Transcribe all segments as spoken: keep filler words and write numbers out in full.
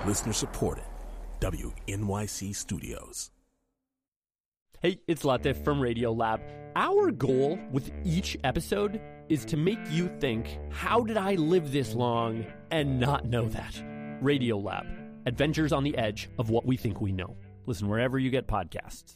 Listener supported. W N Y C Studios. Hey, it's Latif from Radiolab. Our goal with each episode is to make you think, how did I live this long and not know that? Radiolab, adventures on the edge of what we think we know. Listen wherever you get podcasts.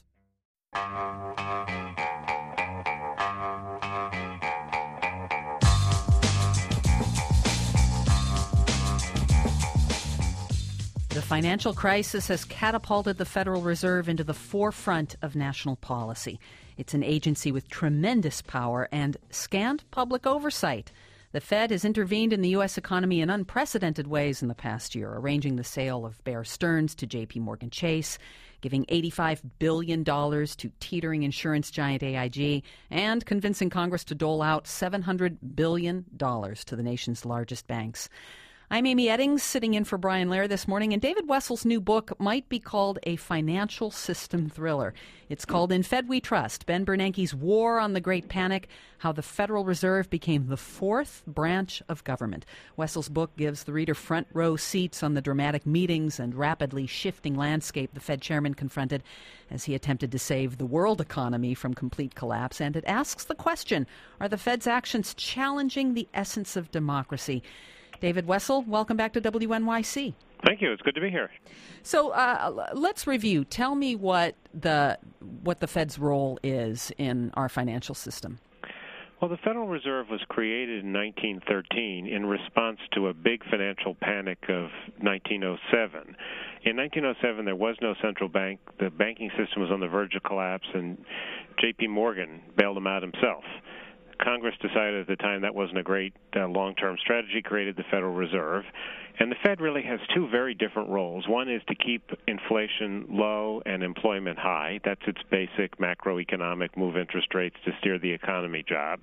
The financial crisis has catapulted the Federal Reserve into the forefront of national policy. It's an agency with tremendous power and scant public oversight. The Fed has intervened in the U S economy in unprecedented ways in the past year, arranging the sale of Bear Stearns to J P Morgan Chase, giving eighty-five billion dollars to teetering insurance giant A I G, and convincing Congress to dole out seven hundred billion dollars to the nation's largest banks. I'm Amy Eddings, sitting in for Brian Lehrer this morning, and David Wessel's new book might be called a financial system thriller. It's called In Fed We Trust, Ben Bernanke's War on the Great Panic, How the Federal Reserve Became the Fourth Branch of Government. Wessel's book gives the reader front row seats on the dramatic meetings and rapidly shifting landscape the Fed chairman confronted as he attempted to save the world economy from complete collapse. And it asks the question, are the Fed's actions challenging the essence of democracy? David Wessel, welcome back to W N Y C. Thank you. It's good to be here. So uh, let's review. Tell me what the what the Fed's role is in our financial system. Well, the Federal Reserve was created in nineteen thirteen in response to a big financial panic of nineteen oh seven. In nineteen oh seven, there was no central bank. The banking system was on the verge of collapse, and J P Morgan bailed them out himself. Congress decided at the time that wasn't a great uh, long-term strategy, created the Federal Reserve. And the Fed really has two very different roles. One is to keep inflation low and employment high. That's its basic macroeconomic move interest rates to steer the economy job.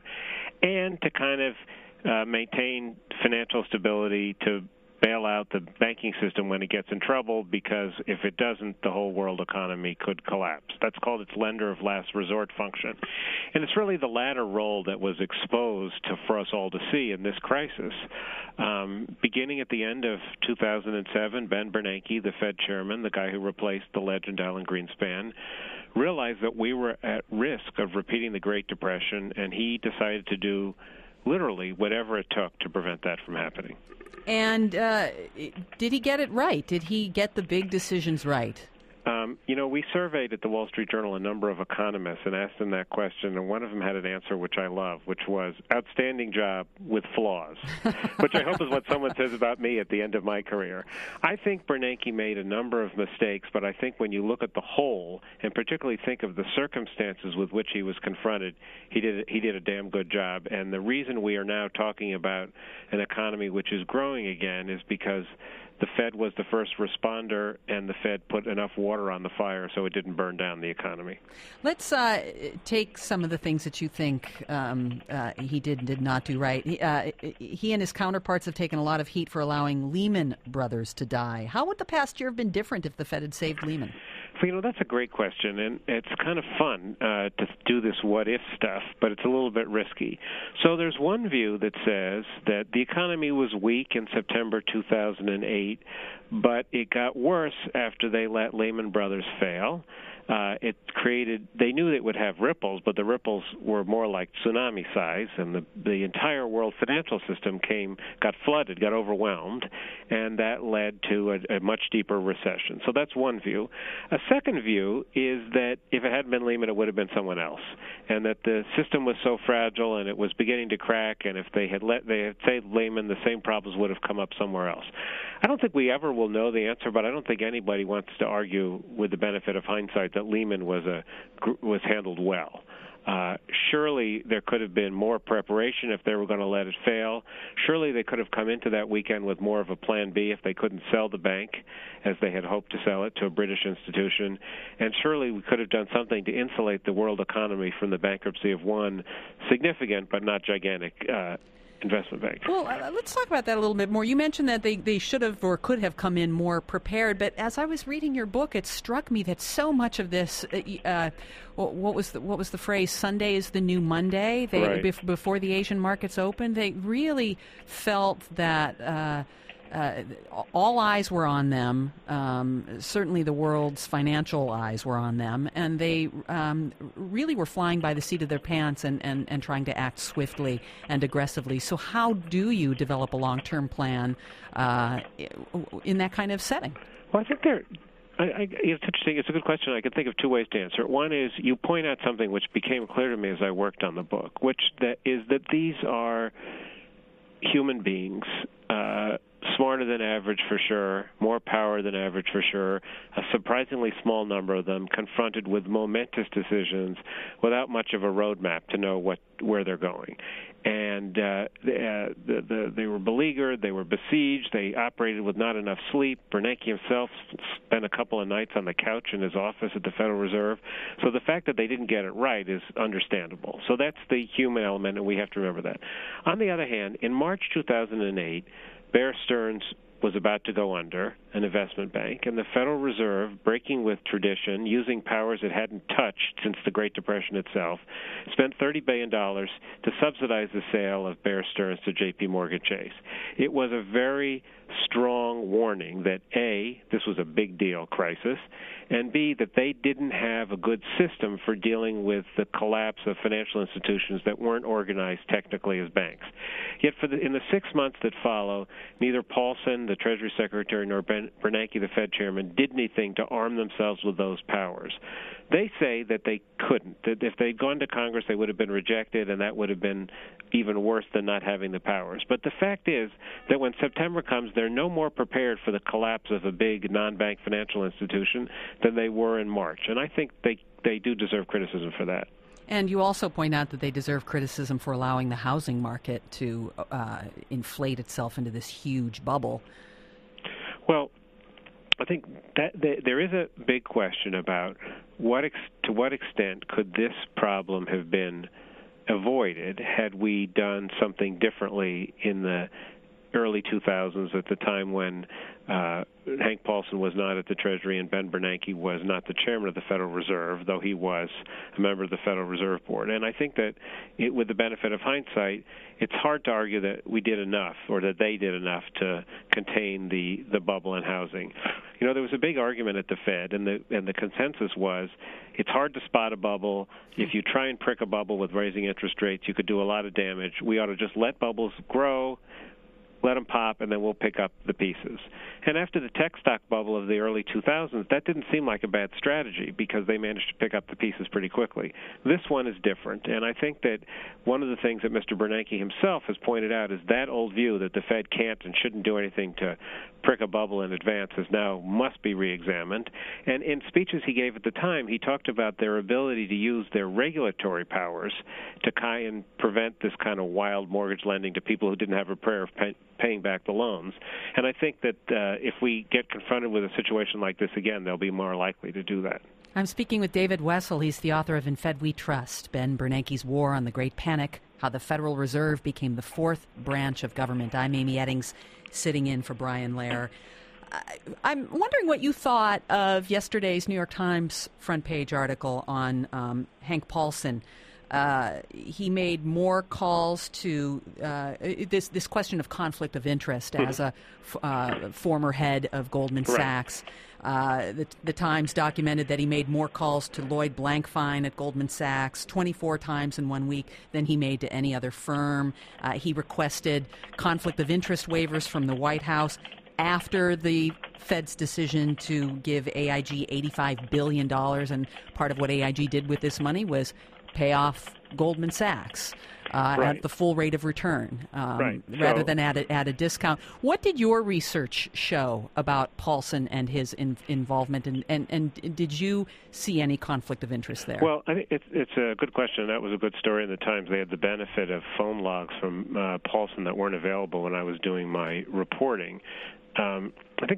And to kind of uh, maintain financial stability, to bail out the banking system when it gets in trouble, because if it doesn't, the whole world economy could collapse. That's called its lender of last resort function. And it's really the latter role that was exposed to, for us all to see in this crisis. Um, beginning at the end of two thousand seven, Ben Bernanke, the Fed chairman, the guy who replaced the legend Alan Greenspan, realized that we were at risk of repeating the Great Depression, and he decided to do literally whatever it took to prevent that from happening. And uh, did he get it right? Did he get the big decisions right? Um, you know, we surveyed at the Wall Street Journal a number of economists and asked them that question, and one of them had an answer which I love, which was, outstanding job with flaws, which I hope is what someone says about me at the end of my career. I think Bernanke made a number of mistakes, but I think when you look at the whole, and particularly think of the circumstances with which he was confronted, he did, he did a damn good job. And the reason we are now talking about an economy which is growing again is because the Fed was the first responder, and the Fed put enough water on the fire so it didn't burn down the economy. Let's uh, take some of the things that you think um, uh, he did and did not do right. He, uh, he and his counterparts have taken a lot of heat for allowing Lehman Brothers to die. How would the past year have been different if the Fed had saved Lehman? So, you know, that's a great question, and it's kind of fun uh, to do this what-if stuff, but it's a little bit risky. So there's one view that says that the economy was weak in September two thousand eight, but it got worse after they let Lehman Brothers fail. Uh, it created, they knew it would have ripples, but the ripples were more like tsunami size, and the, the entire world financial system came, got flooded, got overwhelmed, and that led to a, a much deeper recession. So that's one view. A second view is that if it hadn't been Lehman, it would have been someone else, and that the system was so fragile and it was beginning to crack, and if they had let, they had saved Lehman, the same problems would have come up somewhere else. I don't think we ever will know the answer, but I don't think anybody wants to argue with the benefit of hindsight that Lehman was a was handled well. Uh, surely there could have been more preparation if they were going to let it fail. Surely they could have come into that weekend with more of a plan B if they couldn't sell the bank as they had hoped to sell it to a British institution. And surely we could have done something to insulate the world economy from the bankruptcy of one significant but not gigantic uh, investment bank. Well, uh, let's talk about that a little bit more. You mentioned that they, they should have or could have come in more prepared, but as I was reading your book, it struck me that so much of this, uh, what was the, what was the phrase, Sunday is the new Monday? They, right. bef- before the Asian markets opened, they really felt that uh, uh, all eyes were on them. Um, certainly the world's financial eyes were on them, and they um, really were flying by the seat of their pants and, and, and trying to act swiftly and aggressively. So how do you develop a long-term plan uh, in that kind of setting? Well, I think there. I, I, it's interesting. It's a good question. I can think of two ways to answer it. One is you point out something which became clear to me as I worked on the book, which that is that these are human beings, uh, smarter than average for sure, more power than average for sure, a surprisingly small number of them confronted with momentous decisions without much of a roadmap to know what where they're going. And uh, the, the, the, they were beleaguered, they were besieged, they operated with not enough sleep. Bernanke himself spent a couple of nights on the couch in his office at the Federal Reserve. So the fact that they didn't get it right is understandable. So that's the human element, and we have to remember that. On the other hand, in March two thousand eight, Bear Stearns was about to go under, an investment bank, and the Federal Reserve, breaking with tradition, using powers it hadn't touched since the Great Depression itself, spent thirty billion dollars to subsidize the sale of Bear Stearns to J P Morgan Chase. It was a very strong warning that, A, this was a big deal crisis, and B, that they didn't have a good system for dealing with the collapse of financial institutions that weren't organized technically as banks. Yet for the, in the six months that follow, neither Paulson, the Treasury Secretary, nor ben, Bernanke, the Fed Chairman, did anything to arm themselves with those powers. They say that they couldn't, that if they'd gone to Congress, they would have been rejected, and that would have been even worse than not having the powers. But the fact is that when September comes, they're no more prepared for the collapse of a big non-bank financial institution than they were in March. And I think they, they do deserve criticism for that. And you also point out that they deserve criticism for allowing the housing market to uh, inflate itself into this huge bubble. Well, I think that there is a big question about what ex- to what extent could this problem have been avoided had we done something differently in the early two thousands, at the time when uh, Hank Paulson was not at the Treasury and Ben Bernanke was not the chairman of the Federal Reserve, though he was a member of the Federal Reserve Board. And I think that it, with the benefit of hindsight, it's hard to argue that we did enough or that they did enough to contain the, the bubble in housing. You know, there was a big argument at the Fed, and the and the consensus was it's hard to spot a bubble. If you try and prick a bubble with raising interest rates, you could do a lot of damage. We ought to just let bubbles grow, let them pop, and then we'll pick up the pieces. And after the tech stock bubble of the early two thousands, that didn't seem like a bad strategy because they managed to pick up the pieces pretty quickly. This one is different, and I think that one of the things that Mister Bernanke himself has pointed out is that old view that the Fed can't and shouldn't do anything to prick a bubble in advance is now must be reexamined. And in speeches he gave at the time, he talked about their ability to use their regulatory powers to try and prevent this kind of wild mortgage lending to people who didn't have a prayer of pay- paying back the loans. And I think that uh, if we get confronted with a situation like this again, they'll be more likely to do that. I'm speaking with David Wessel. He's the author of In Fed We Trust, Ben Bernanke's War on the Great Panic, How the Federal Reserve Became the Fourth Branch of Government. I'm Amy Eddings, sitting in for Brian Lehrer. I'm wondering what you thought of yesterday's New York Times front page article on um, Hank Paulson. Uh, he made more calls to uh, this this question of conflict of interest as a uh, former head of Goldman Sachs. Uh, the, the Times documented that he made more calls to Lloyd Blankfein at Goldman Sachs, twenty-four times in one week, than he made to any other firm. Uh, he requested conflict of interest waivers from the White House after the Fed's decision to give A I G eighty-five billion dollars, and part of what A I G did with this money was pay off Goldman Sachs uh, right. at the full rate of return, um, right. rather so, than at a, at a discount. What did your research show about Paulson and his in, involvement, and, and, and did you see any conflict of interest there? Well, I think it's, it's a good question. That was a good story in the Times. They had the benefit of phone logs from uh, Paulson that weren't available when I was doing my reporting. Um, I think there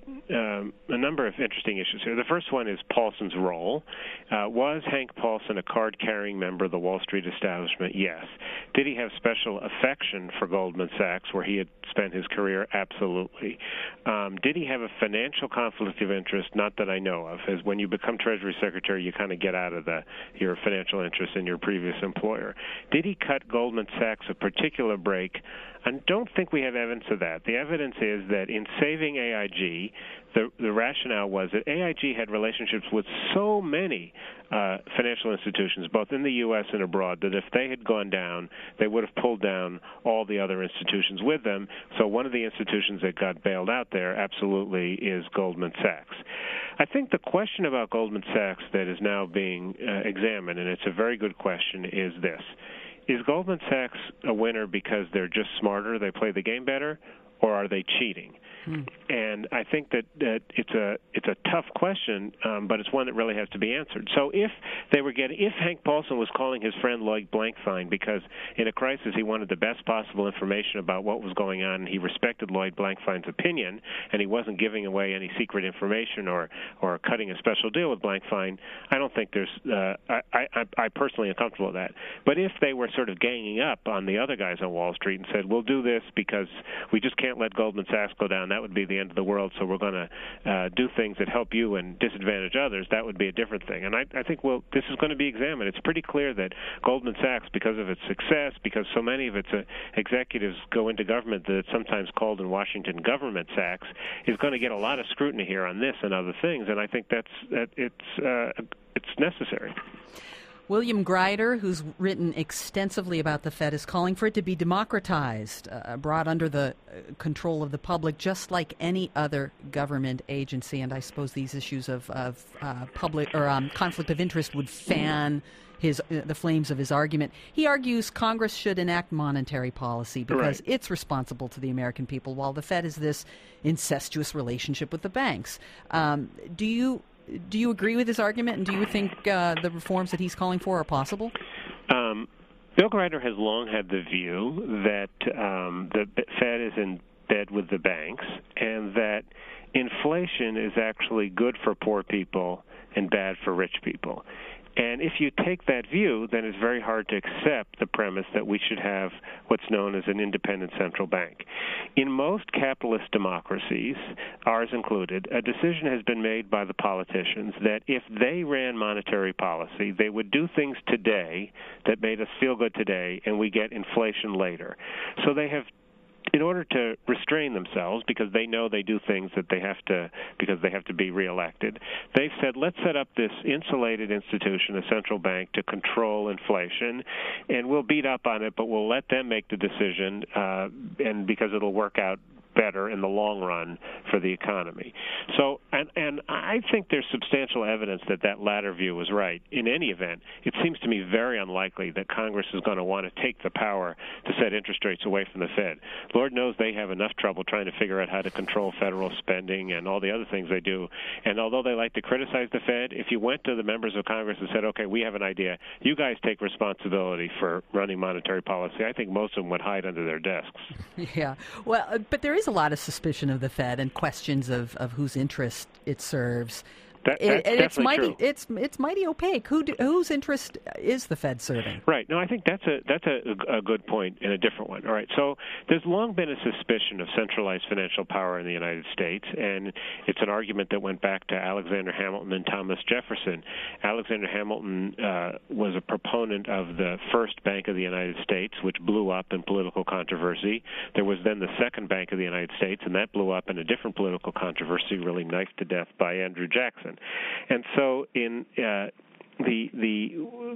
um, a number of interesting issues here. The first one is Paulson's role. Uh, was Hank Paulson a card-carrying member of the Wall Street establishment? Yes. Did he have special affection for Goldman Sachs, where he had spent his career? Absolutely. Um, did he have a financial conflict of interest? Not that I know of. As when you become Treasury Secretary, you kind of get out of the your financial interest in your previous employer. Did he cut Goldman Sachs a particular break? I don't think we have evidence of that. The evidence is that in saving A I G, the, the rationale was that A I G had relationships with so many uh, financial institutions, both in the U S and abroad, that if they had gone down, they would have pulled down all the other institutions with them. So one of the institutions that got bailed out there absolutely is Goldman Sachs. I think the question about Goldman Sachs that is now being uh, examined, and it's a very good question, is this. Is Goldman Sachs a winner because they're just smarter, they play the game better, or are they cheating? Hmm. And I think that, that it's a it's a tough question, um, but it's one that really has to be answered. So if they were getting, if Hank Paulson was calling his friend Lloyd Blankfein because in a crisis he wanted the best possible information about what was going on, and he respected Lloyd Blankfein's opinion, and he wasn't giving away any secret information or or cutting a special deal with Blankfein, I don't think there's uh, I, I I personally am comfortable with that. But if they were sort of ganging up on the other guys on Wall Street and said, we'll do this because we just can't let Goldman Sachs go down, that would be the end of the world, so we're going to uh, do things that help you and disadvantage others, that would be a different thing. And I, I think, well, this is going to be examined. It's pretty clear that Goldman Sachs, because of its success, because so many of its uh, executives go into government that it's sometimes called in Washington government Sachs, is going to get a lot of scrutiny here on this and other things, and I think that's that it's uh, it's necessary. William Greider, who's written extensively about the Fed, is calling for it to be democratized, uh, brought under the control of the public, just like any other government agency. And I suppose these issues of, of uh, public or um, conflict of interest would fan his uh, the flames of his argument. He argues Congress should enact monetary policy because right. it's responsible to the American people, while the Fed is this incestuous relationship with the banks. Um, do you Do you agree with his argument, and do you think uh, the reforms that he's calling for are possible? Um, Bill Greider has long had the view that um, the Fed is in bed with the banks and that inflation is actually good for poor people and bad for rich people. And if you take that view, then it's very hard to accept the premise that we should have what's known as an independent central bank. In most capitalist democracies, ours included, a decision has been made by the politicians that if they ran monetary policy, they would do things today that made us feel good today, and we get inflation later. So they have, in order to restrain themselves, because they know they do things that they have to, because they have to be reelected, they've said, let's set up this insulated institution, a central bank, to control inflation, and we'll beat up on it, but we'll let them make the decision, uh, and because it'll work out better in the long run for the economy. So, and, and I think there's substantial evidence that that latter view was right. In any event, it seems to me very unlikely that Congress is going to want to take the power to set interest rates away from the Fed. Lord knows they have enough trouble trying to figure out how to control federal spending and all the other things they do. And although they like to criticize the Fed, if you went to the members of Congress and said, okay, we have an idea, you guys take responsibility for running monetary policy, I think most of them would hide under their desks. Yeah. Well, uh, but there is a lot of suspicion of the Fed and questions of, of whose interest it serves. That, that's it, it's mighty. True. It's it's mighty opaque. Who do, whose interest is the Fed serving? Right. No, I think that's a that's a, a good point and a different one. All right. So there's long been a suspicion of centralized financial power in the United States, and it's an argument that went back to Alexander Hamilton and Thomas Jefferson. Alexander Hamilton uh, was a proponent of the first Bank of the United States, which blew up in political controversy. There was then the second Bank of the United States, and that blew up in a different political controversy, really knifed to death by Andrew Jackson. And so in uh, the, the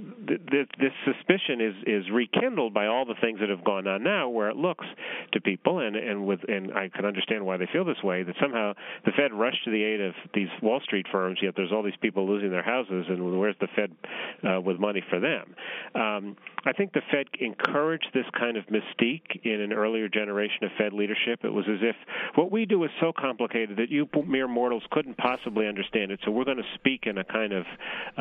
the this suspicion is is rekindled by all the things that have gone on now, where it looks to people, and and with and I can understand why they feel this way, that somehow the Fed rushed to the aid of these Wall Street firms, yet there's all these people losing their houses, and where's the Fed uh, with money for them? Um, I think the Fed encouraged this kind of mystique in an earlier generation of Fed leadership. It was as if what we do is so complicated that you mere mortals couldn't possibly understand it, so we're going to speak in a kind of uh, jargon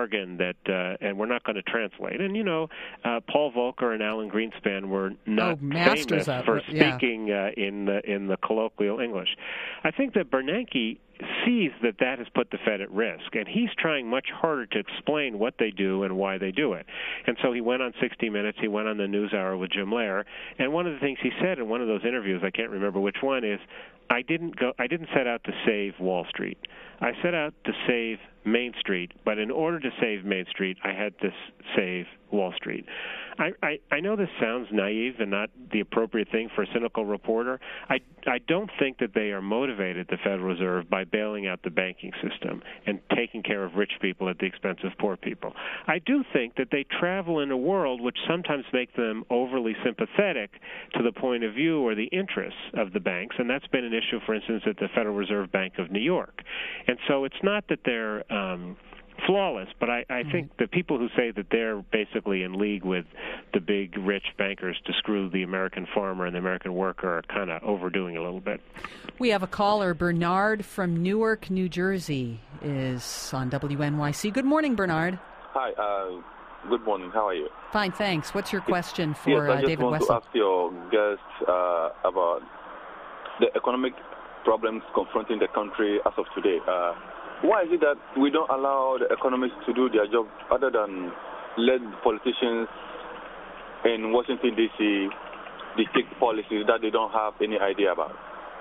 jargon that, uh, and we're not going to translate. And, you know, uh, Paul Volcker and Alan Greenspan were not oh, masters famous of, for yeah. speaking uh, in the in the colloquial English. I think that Bernanke sees that that has put the Fed at risk, and he's trying much harder to explain what they do and why they do it. And so he went on sixty minutes, he went on the NewsHour with Jim Lehrer, and one of the things he said in one of those interviews, I can't remember which one, is, I didn't go. I didn't set out to save Wall Street. I set out to save Main Street, but in order to save Main Street, I had to save Wall Street. I, I, I know this sounds naive and not the appropriate thing for a cynical reporter. I, I don't think that they are motivated, the Federal Reserve, by bailing out the banking system and taking care of rich people at the expense of poor people. I do think that they travel in a world which sometimes makes them overly sympathetic to the point of view or the interests of the banks, and that's been an issue, for instance, at the Federal Reserve Bank of New York. And so it's not that they're um, flawless, but I, I think the people who say that they're basically in league with the big rich bankers to screw the American farmer and the American worker are kind of overdoing it a little bit. We have a caller. Bernard from Newark, New Jersey is on W N Y C. Good morning, Bernard. Hi. Uh, good morning. How are you? Fine, thanks. What's your question for yes, I uh, just David want Wessel? to ask your guest uh, about the economic problems confronting the country as of today. Uh, why is it that we don't allow the economists to do their job other than let politicians in Washington, D C dictate policies that they don't have any idea about?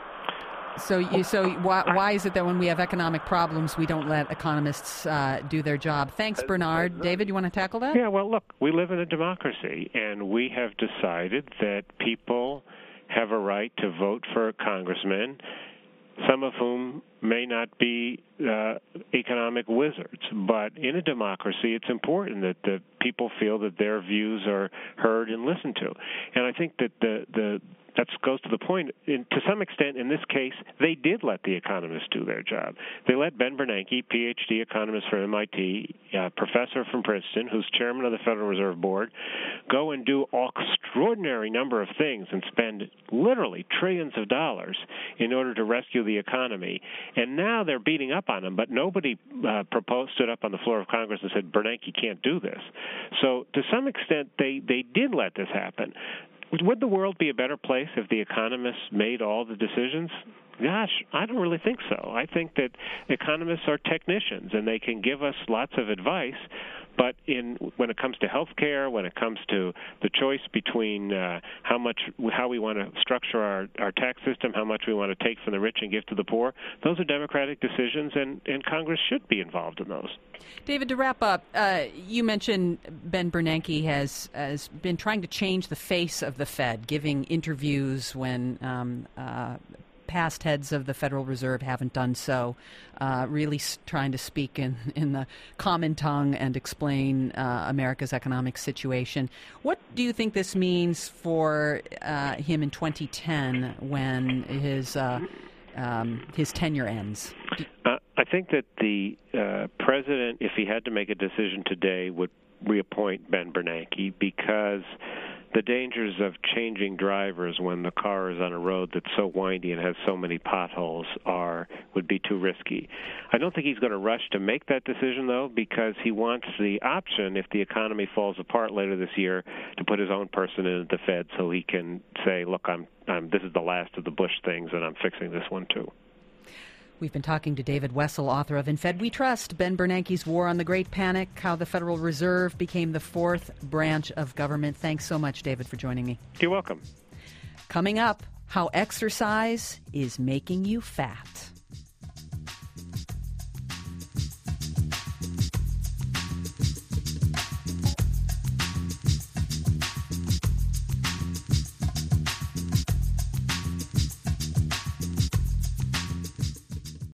So, you, so why, why is it that when we have economic problems, we don't let economists uh, do their job? Thanks, Bernard. David, you want to tackle that? Yeah, well, look, we live in a democracy, and we have decided that people have a right to vote for congressmen, some of whom may not be uh, economic wizards. But in a democracy, it's important that the people feel that their views are heard and listened to. And I think that the the that goes to the point, in, to some extent, in this case, they did let the economists do their job. They let Ben Bernanke, P H D economist from M I T, uh, professor from Princeton, who's chairman of the Federal Reserve Board, go and do an extraordinary number of things and spend literally trillions of dollars in order to rescue the economy. And now they're beating up on him, but nobody uh, proposed, stood up on the floor of Congress and said, Bernanke can't do this. So to some extent, they, they did let this happen. Would the world be a better place if the economists made all the decisions? Gosh, I don't really think so. I think that economists are technicians, and they can give us lots of advice. But in when it comes to health care, when it comes to the choice between uh, how much, how we want to structure our, our tax system, how much we want to take from the rich and give to the poor, those are democratic decisions, and, and Congress should be involved in those. David, to wrap up, uh, you mentioned Ben Bernanke has has been trying to change the face of the Fed, giving interviews when um, uh, past heads of the Federal Reserve haven't done so, uh, really s- trying to speak in, in the common tongue and explain uh, America's economic situation. What do you think this means for uh, him in twenty ten when his uh, um, his tenure ends? Do- uh, I think that the uh, president, if he had to make a decision today, would reappoint Ben Bernanke, because the dangers of changing drivers when the car is on a road that's so windy and has so many potholes are would be too risky. I don't think he's going to rush to make that decision, though, because he wants the option, if the economy falls apart later this year, to put his own person in at the Fed so he can say, look, I'm, I'm this is the last of the Bush things, and I'm fixing this one, too. We've been talking to David Wessel, author of In Fed We Trust, Ben Bernanke's War on the Great Panic, How the Federal Reserve Became the Fourth Branch of Government. Thanks so much, David, for joining me. You're welcome. Coming up, how exercise is making you fat.